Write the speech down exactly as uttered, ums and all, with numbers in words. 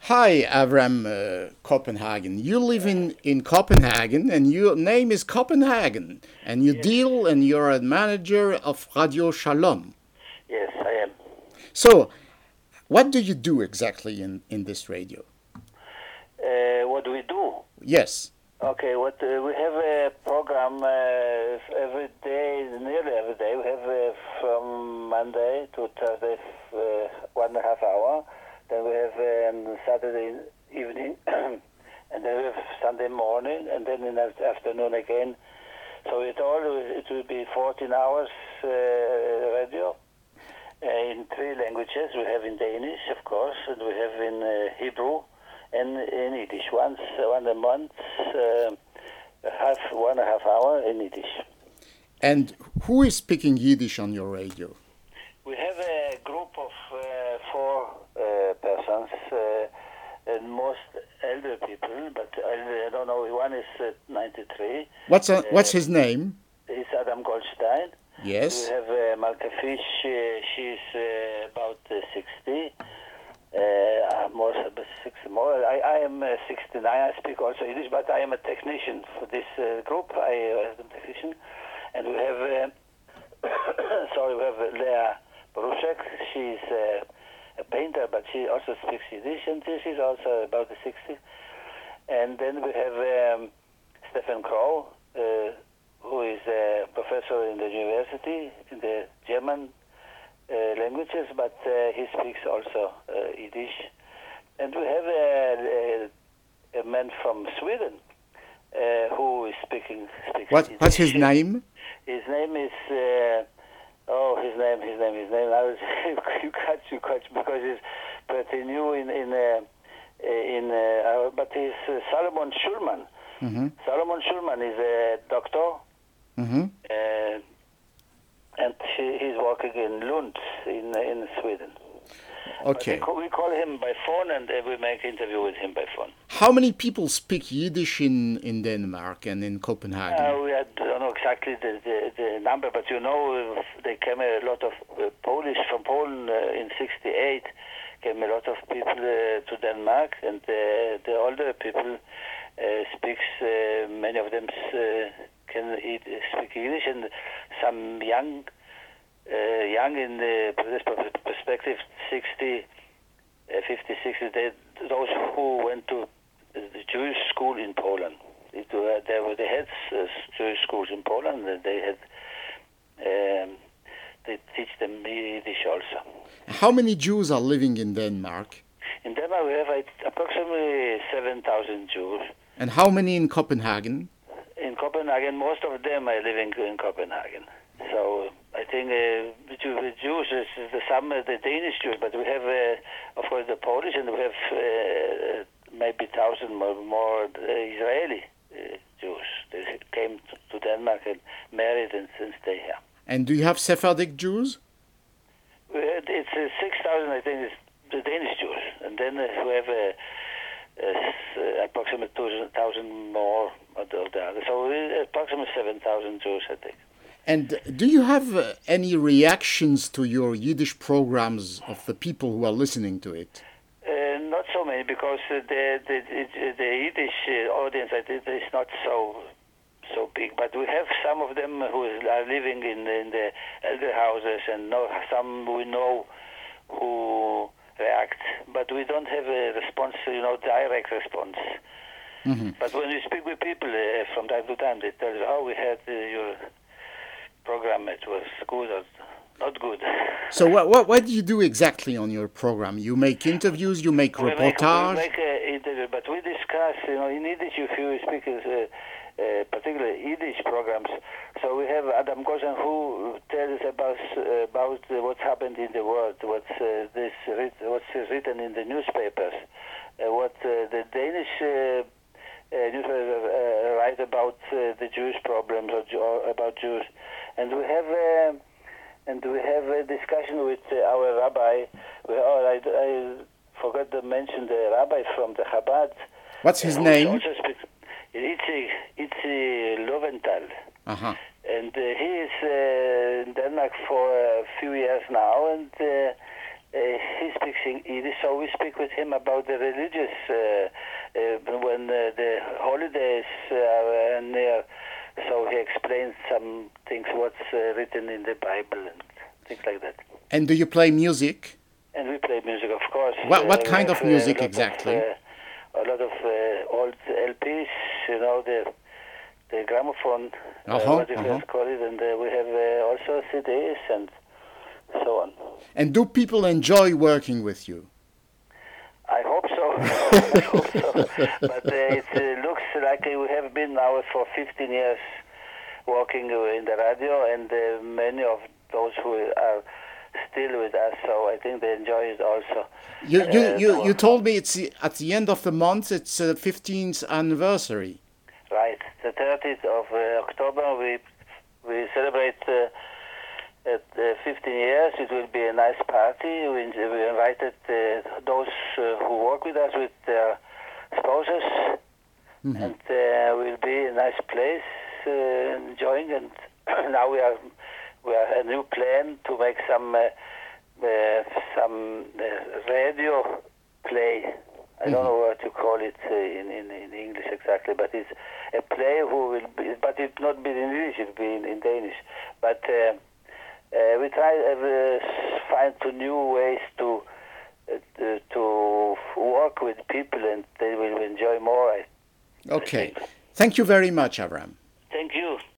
Hi, Avram uh, Copenhagen. You live in, in Copenhagen and your name is Copenhagen and you Yes, deal and you're a manager of Radio Shalom. yes, I am. So, what do you do exactly in, in this radio? Uh, what do we do? Yes. Okay, what uh, we have a program uh, every day, nearly every day. We have uh, from Monday to Thursday, uh, one and a half hour. Then we have uh, on Saturday evening, and then we have Sunday morning, and then in the afternoon again. So it all it will be fourteen hours uh, radio. Uh, in three languages. We have in Danish, of course, and we have in uh, Hebrew and in Yiddish. Once, one a month, uh, half one and a half hour in Yiddish. And who is speaking Yiddish on your radio? We have a group of uh, four uh, persons, uh, and most elder people, but I, I don't know. One is uh, ninety-three. What's, a, Uh, what's his name? He's Adam Goldstein. Yes. We have uh, Malka Fish. Uh, she's uh, about uh, sixty. Uh, more, sixty more. I, I am uh, sixty-nine. I speak also Yiddish, but I am a technician for this uh, group. I am a technician. And we have, uh, sorry, we have uh, Leah Brushek. She's uh, a painter, but she also speaks Yiddish, and she's also about the sixty. And then we have um, Stefan Kroh, uh, who is a professor in the university in the German uh, languages, but uh, he speaks also uh, Yiddish. And we have a, a, a man from Sweden uh, who is speaking speaks What, Yiddish. what's his name? His name is uh, oh his name his name his name. I was you catch you catch because he's pretty new in in uh, in uh, but he's uh, Salomon Schulman. Mm-hmm. Salomon Schulman is a doctor. Mm-hmm. Uh, and he, he's working in Lund, in in Sweden. Okay. We call, we call him by phone, and uh, we make interview with him by phone. How many people speak Yiddish in, in Denmark and in Copenhagen? Uh, we had, don't know exactly the, the, the number, but you know, uh, there came a lot of uh, Polish from Poland uh, in sixty-eight. Came a lot of people uh, to Denmark, and uh, the older people uh, speaks. Uh, many of them uh, can eat, speak Yiddish, and some young, uh, young in the this perspective, sixty, uh, fifty, sixty. They, those who went to the Jewish school in Poland. It, uh, they were they had uh, Jewish schools in Poland. And they had um, they teach them Yiddish also. How many Jews are living in Denmark? In Denmark, we have uh, approximately seven thousand Jews. And how many in Copenhagen? In Copenhagen, most of them are living in Copenhagen. So I think uh, the Jews is the some uh, the Danish Jews, but we have, uh, of course, the Polish, and we have uh, maybe thousand more, more uh, Israeli uh, Jews. They came to Denmark and married and, and stay here. And do you have Sephardic Jews? We had, it's uh, six thousand, I think, is the Danish Jews, and then uh, we have uh, uh, approximately two thousand more of the others. So uh, approximately seven thousand Jews, I think. And do you have uh, any reactions to your Yiddish programs of the people who are listening to it? Uh, not so many, because uh, the, the, the, the Yiddish uh, audience I think, is not so so big. But we have some of them who are living in, in the elder houses, and know, some we know who react. But we don't have a response, you know, direct response. Mm-hmm. But when you speak with people uh, from time to time, they tell you, oh, we had uh, your program, it was good or not good. So what, what what do you do exactly on your program? You make interviews, you make we reportage? Make, we make an interview, but we discuss, you know, in Yiddish, if you speak uh, uh, particularly Yiddish programs. So we have Adam Goldstein who tells about uh, about uh, what's happened in the world, what's uh, this what's written in the newspapers, uh, what uh, the Danish uh, uh, newspapers uh, write about uh, the Jewish problems or, or about Jews, and we have. Uh, And we have a discussion with uh, our rabbi. We, oh, I, I forgot to mention the rabbi from the Chabad. What's his uh, name? Also speaks, Itzi, Itzi Loventhal. Uh-huh. And uh, he is uh, in Denmark for a few years now, and uh, Uh, he speaks in Yiddish, so we speak with him about the religious uh, uh, when uh, the holidays are near. So he explains some things, what's uh, written in the Bible and things like that. And do you play music? And we play music, of course. What what Uh, kind we of have, uh, music a lot exactly? Of, uh, a lot of uh, old L Ps, you know, the the gramophone, uh, Uh-huh, what you uh-huh. first call it, and uh, we have uh, also C Ds and so on. And do people enjoy working with you? I hope so. I hope so. But uh, it uh, looks like we have been now for fifteen years working in the radio, and uh, many of those who are still with us, so I think they enjoy it also. You you, Uh, you, to- you told me it's the- at the end of the month, it's uh, fifteenth anniversary. Right, the thirtieth of uh, October, we we celebrate uh, at uh, fifteen years. It will be a nice party. We, we invited uh, those uh, who work with us with their spouses, and uh, will be a nice place, uh, enjoying. And now we are we are a new plan to make some uh, uh, some uh, radio play. I don't know what to call it uh, in, in, in English exactly, but it's a play who will be, but it not be in English, it will be in, in Danish. But uh, uh, we try to uh, find to new ways to uh, to work with people, and they will enjoy more. I Okay. Thank you very much, Avram. Thank you.